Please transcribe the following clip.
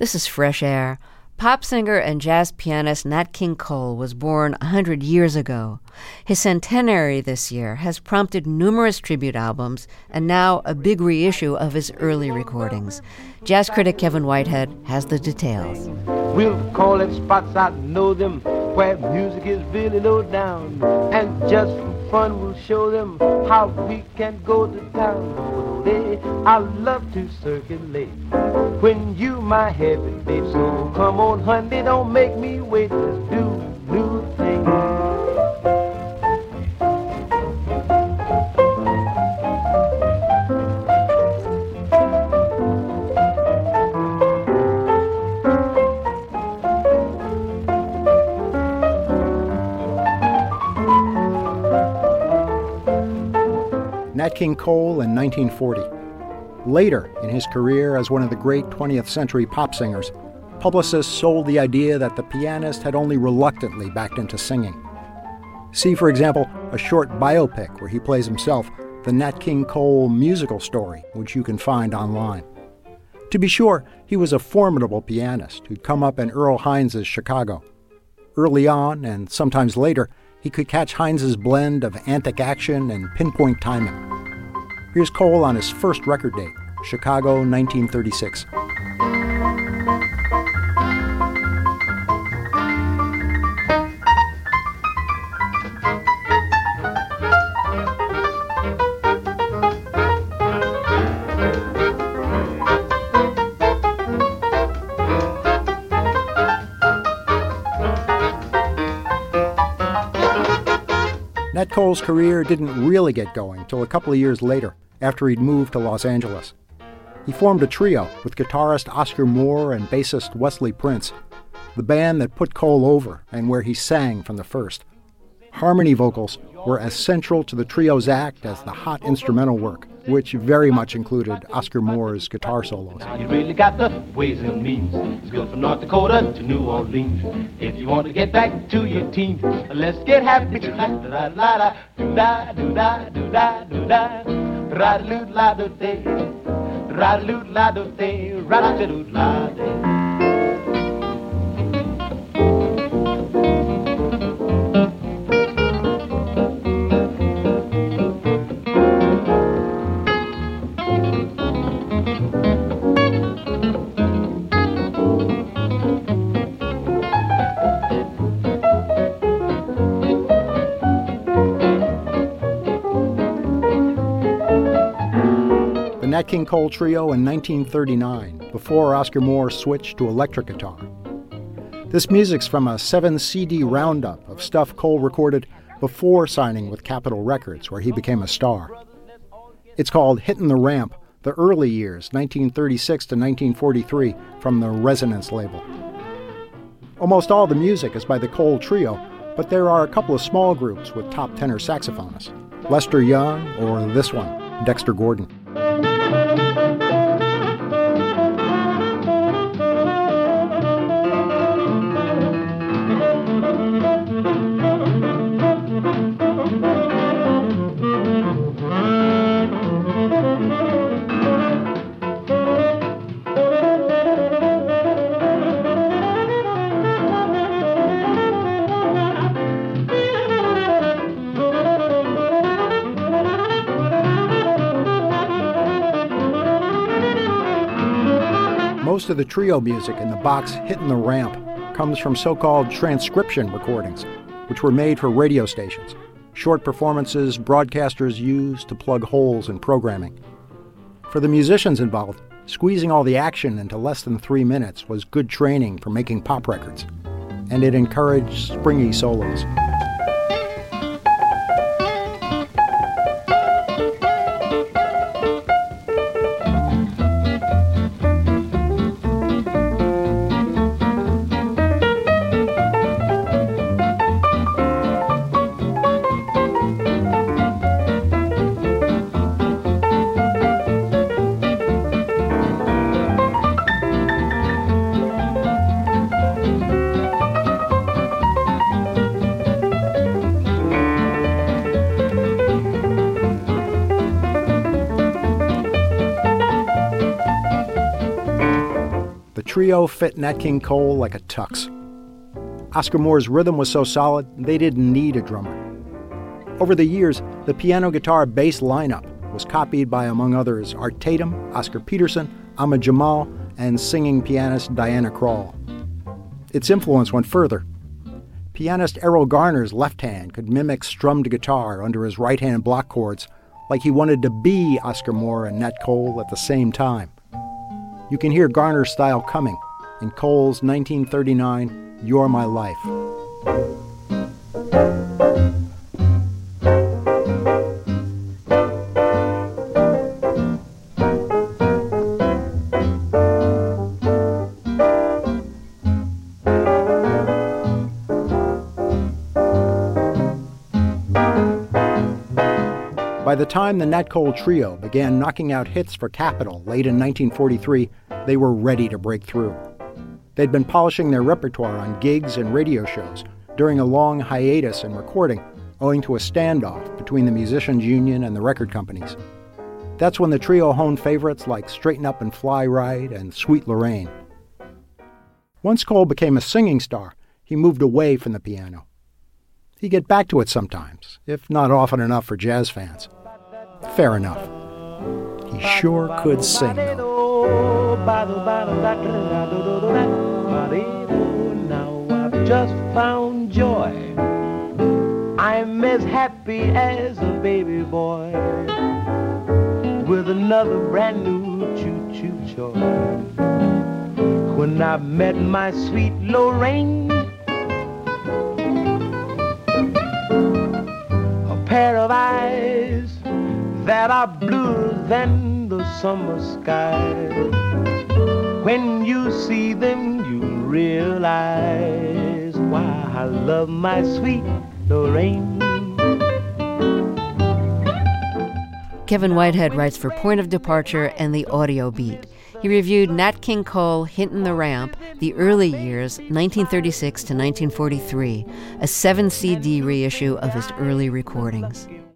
This is Fresh Air. Pop singer and jazz pianist Nat King Cole was born 100 years ago. His centenary this year has prompted numerous tribute albums and now a big reissue of his early recordings. Jazz critic Kevin Whitehead has the details. We'll call it spots I know them, where music is really low down. And just for fun we'll show them how we can go to town. I love to circulate when you my heavy babe. So come on honey, don't make me wait. Let's do new things. Nat King Cole in 1940. Later in his career as one of the great 20th century pop singers, publicists sold the idea that the pianist had only reluctantly backed into singing. See, for example, a short biopic where he plays himself, The Nat King Cole Musical Story, which you can find online. To be sure, he was a formidable pianist who'd come up in Earl Hines' Chicago. Early on, and sometimes later, he could catch Hines' blend of antic action and pinpoint timing. Here's Cole on his first record date, Chicago, 1936. Nat Cole's career didn't really get going till a couple of years later, after he'd moved to Los Angeles. He formed a trio with guitarist Oscar Moore and bassist Wesley Prince, the band that put Cole over and where he sang from the first. Harmony vocals were as central to the trio's act as the hot instrumental work, which very much included Oscar Moore's guitar solos. Now you really got the ways and means. It's good from North Dakota to New Orleans. If you want to get back to your teens, let's get happy tonight. Da da da da da da da da. Ra-da-loo-la-do-day, ra-da-loo-la-do-day, ra-da-loo-la-day. Nat King Cole Trio in 1939, before Oscar Moore switched to electric guitar. This music's from a 7-CD roundup of stuff Cole recorded before signing with Capitol Records, where he became a star. It's called Hittin' the Ramp, the early years, 1936 to 1943, from the Resonance label. Almost all the music is by the Cole Trio, but there are a couple of small groups with top tenor saxophonists, Lester Young or this one, Dexter Gordon. Most of the trio music in the box Hittin' the Ramp comes from so-called transcription recordings, which were made for radio stations, short performances broadcasters used to plug holes in programming. For the musicians involved, squeezing all the action into less than 3 minutes was good training for making pop records, and it encouraged springy solos. trio fit Nat King Cole like a tux. Oscar Moore's rhythm was so solid, they didn't need a drummer. Over the years, the piano, guitar, bass lineup was copied by, among others, Art Tatum, Oscar Peterson, Ahmad Jamal, and singing pianist Diana Krall. Its influence went further. Pianist Errol Garner's left hand could mimic strummed guitar under his right-hand block chords, like he wanted to be Oscar Moore and Nat Cole at the same time. You can hear Garner's style coming in Cole's 1939 You're My Life. By the time the Nat Cole Trio began knocking out hits for Capitol late in 1943, they were ready to break through. They'd been polishing their repertoire on gigs and radio shows during a long hiatus in recording, owing to a standoff between the Musicians' Union and the record companies. That's when the trio honed favorites like Straighten Up and Fly Right and Sweet Lorraine. Once Cole became a singing star, he moved away from the piano. He'd get back to it sometimes, if not often enough for jazz fans. Fair enough. He sure could sing, though. Now I've just found joy. I'm as happy as a baby boy with another brand new choo-choo toy. When I met my sweet Lorraine, a pair of eyes that are bluer than the summer sky. When you see them, you realize why I love my sweet Lorraine. Kevin Whitehead writes for Point of Departure and The Audio Beat. He reviewed Nat King Cole, Hintin' the Ramp, the early years, 1936 to 1943, a 7 CD reissue of his early recordings.